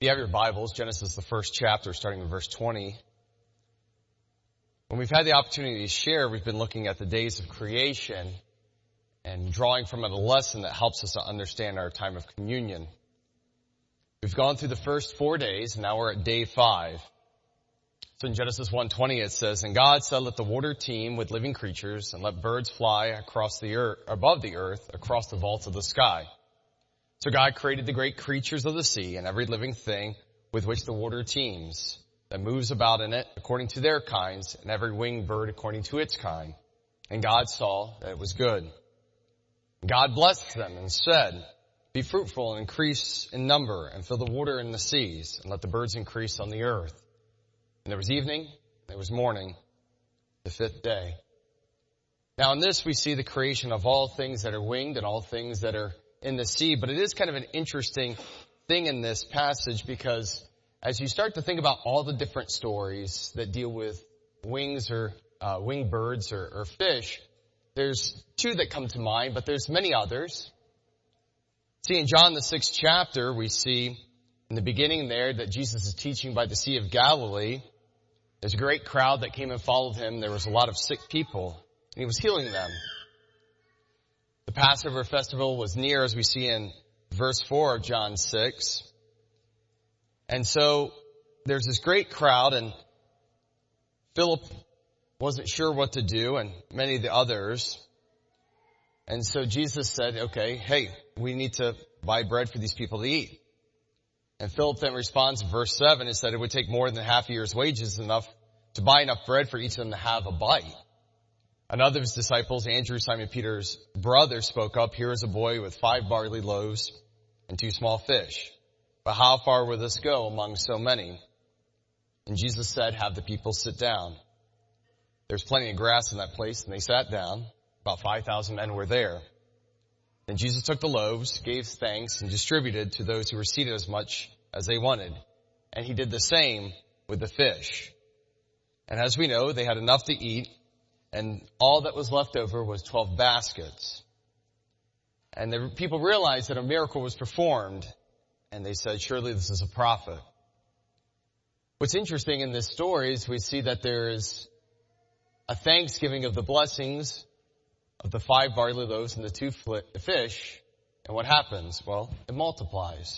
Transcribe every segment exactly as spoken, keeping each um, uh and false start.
you have your Bibles, Genesis, the first chapter, starting in verse twenty. When we've had the opportunity to share, we've been looking at the days of creation and drawing from it a lesson that helps us to understand our time of communion. We've gone through the first four days, and now we're at day five. So in Genesis one twenty it says, "And God said, let the water teem with living creatures, and let birds fly across the earth, above the earth, across the vaults of the sky." So God created the great creatures of the sea and every living thing with which the water teems, that moves about in it according to their kinds, and every winged bird according to its kind. And God saw that it was good. God blessed them and said, "Be fruitful and increase in number, and fill the water in the seas, and let the birds increase on the earth." And there was evening, and there was morning, the fifth day. Now in this we see the creation of all things that are winged and all things that are in the sea. But it is kind of an interesting thing in this passage, because as you start to think about all the different stories that deal with wings or uh, winged birds or, or fish, there's two that come to mind, but there's many others. See, in John the sixth chapter, we see in the beginning there that Jesus is teaching by the Sea of Galilee. There's a great crowd that came and followed him. There was a lot of sick people, and he was healing them. The Passover festival was near, as we see in verse four of John six. And so there's this great crowd, and Philip wasn't sure what to do, and many of the others. And so Jesus said, okay, hey, we need to buy bread for these people to eat. And Philip then responds in verse seven and said it would take more than half a year's wages enough to buy enough bread for each of them to have a bite. Another of his disciples, Andrew, Simon Peter's brother, spoke up, "Here is a boy with five barley loaves and two small fish. But how far will this go among so many?" And Jesus said, "Have the people sit down." There's plenty of grass in that place, and they sat down. About five thousand men were there. Then Jesus took the loaves, gave thanks, and distributed to those who were seated as much as they wanted. And he did the same with the fish. And as we know, they had enough to eat, and all that was left over was twelve baskets. And the people realized that a miracle was performed, and they said, "Surely this is a prophet." What's interesting in this story is we see that there is a thanksgiving of the blessings of the five barley loaves and the two fish. And what happens? Well, it multiplies.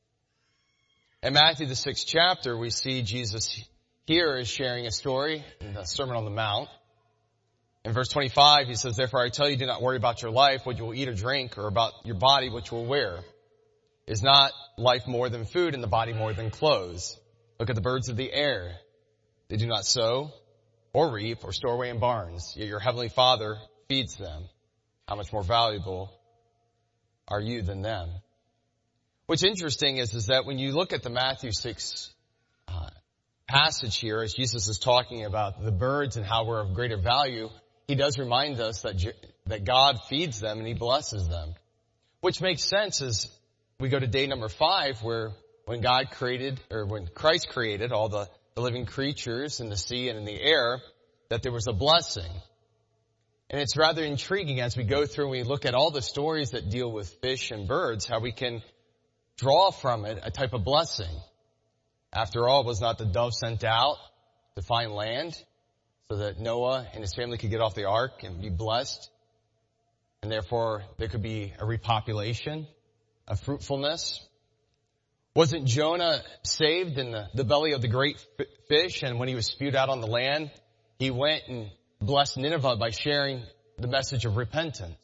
In Matthew, the sixth chapter, we see Jesus here is sharing a story in the Sermon on the Mount. In verse twenty-five, he says, "Therefore I tell you, do not worry about your life, what you will eat or drink, or about your body, what you will wear. Is not life more than food, and the body more than clothes? Look at the birds of the air. They do not sow or reap or store away in barns, yet your heavenly Father feeds them. How much more valuable are you than them?" What's interesting is, is that when you look at the Matthew six uh, passage here, as Jesus is talking about the birds and how we're of greater value, he does remind us that that God feeds them and he blesses them. Which makes sense as we go to day number five, where when God created, or when Christ created all the, the living creatures in the sea and in the air, that there was a blessing. And it's rather intriguing as we go through and we look at all the stories that deal with fish and birds, how we can draw from it a type of blessing. After all, was not the dove sent out to find land so that Noah and his family could get off the ark and be blessed? And therefore, there could be a repopulation, a fruitfulness. Wasn't Jonah saved in the, the belly of the great f- fish? And when he was spewed out on the land, he went and blessed Nineveh by sharing the message of repentance.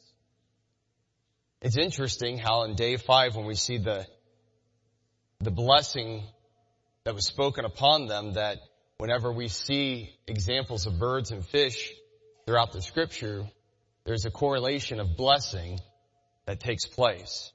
It's interesting how in day five, when we see the, the blessing that was spoken upon them, that whenever we see examples of birds and fish throughout the scripture, there's a correlation of blessing that takes place.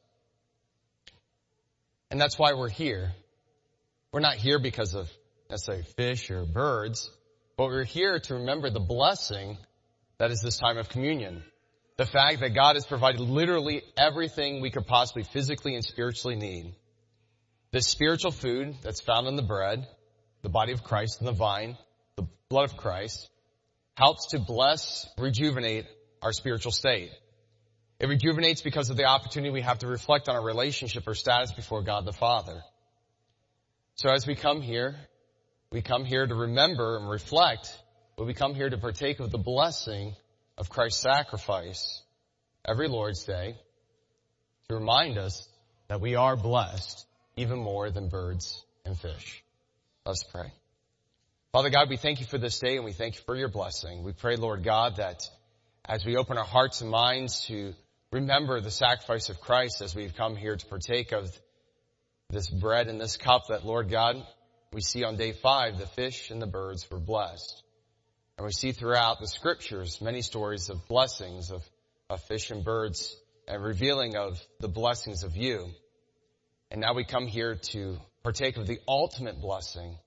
And that's why we're here. We're not here because of necessarily fish or birds, but we're here to remember the blessing that is this time of communion. The fact that God has provided literally everything we could possibly physically and spiritually need. This spiritual food that's found in the bread, the body of Christ and the vine, the blood of Christ, helps to bless, rejuvenate our spiritual state. It rejuvenates because of the opportunity we have to reflect on our relationship or status before God the Father. So as we come here, we come here to remember and reflect, but we come here to partake of the blessing of Christ's sacrifice every Lord's Day, to remind us that we are blessed even more than birds and fish. Let's pray. Father God, we thank you for this day and we thank you for your blessing. We pray, Lord God, that as we open our hearts and minds to remember the sacrifice of Christ as we've come here to partake of this bread and this cup, that, Lord God, we see on day five the fish and the birds were blessed. And we see throughout the scriptures many stories of blessings of, of fish and birds and revealing of the blessings of you. And now we come here to partake of the ultimate blessing,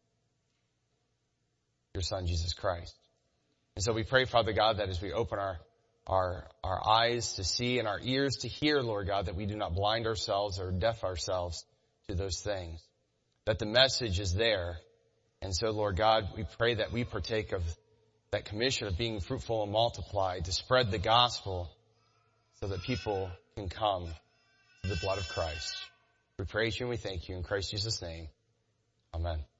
your Son, Jesus Christ. And so we pray, Father God, that as we open our, our, our eyes to see and our ears to hear, Lord God, that we do not blind ourselves or deaf ourselves to those things, that the message is there. And so, Lord God, we pray that we partake of that commission of being fruitful and multiplied to spread the gospel so that people can come to the blood of Christ. We praise you and we thank you in Christ Jesus' name. Amen.